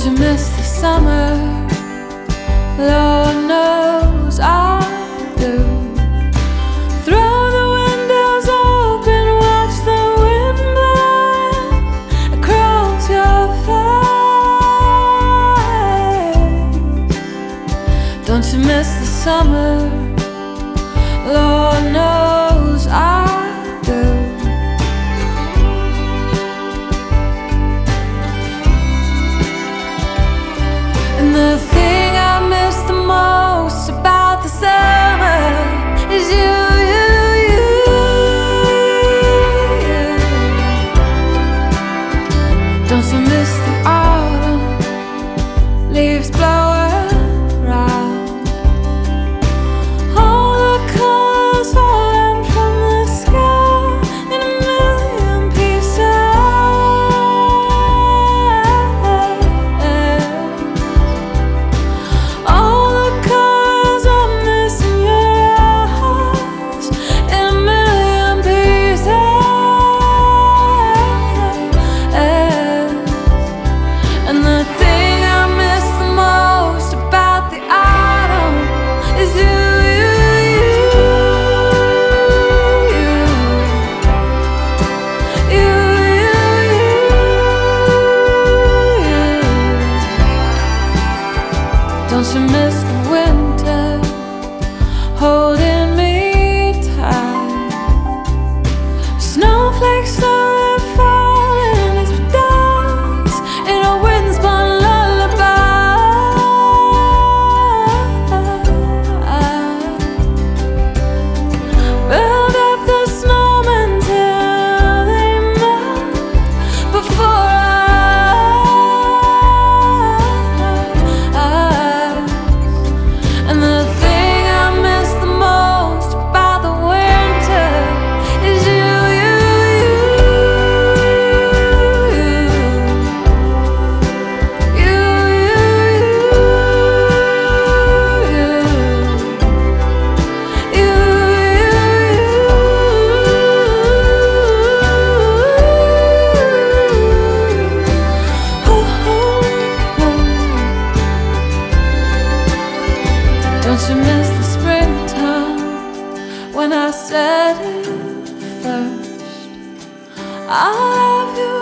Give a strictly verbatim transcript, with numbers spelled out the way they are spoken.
Don't you miss the summer? Lord knows I do. Throw the windows open, watch the wind blow across your face. Don't you miss the summer? Lord knows I do. And the thing I miss the most about the summer is you, you, you, you. Don't you miss the autumn? Leaves blowing round. All the colors falling from the sky in a million pieces. All the colors are missing your eyes in a million pieces. And the thing I miss the most about the autumn is you, you, you, you, you, you, you. Don't you miss the winter holding me tight? Snowflakes slowly falling as we dance in a wind-spun lullaby. Build up the snowmen till they melt before us. And the thing I miss the most about the winter is you, you, you, you, you, you, you, Don't you miss the springtime when I said it first? I love you